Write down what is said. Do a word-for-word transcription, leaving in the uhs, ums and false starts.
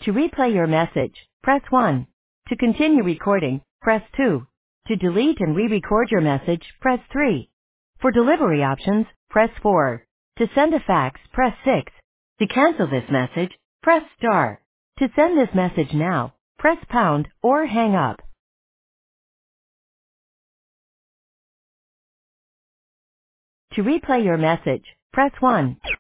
To replay your message, press one. To continue recording, press two. To delete and re-record your message, press three. For delivery options, press four. To send a fax, press six. To cancel this message, press star. To send this message now, press pound or hang up. To replay your message, press one.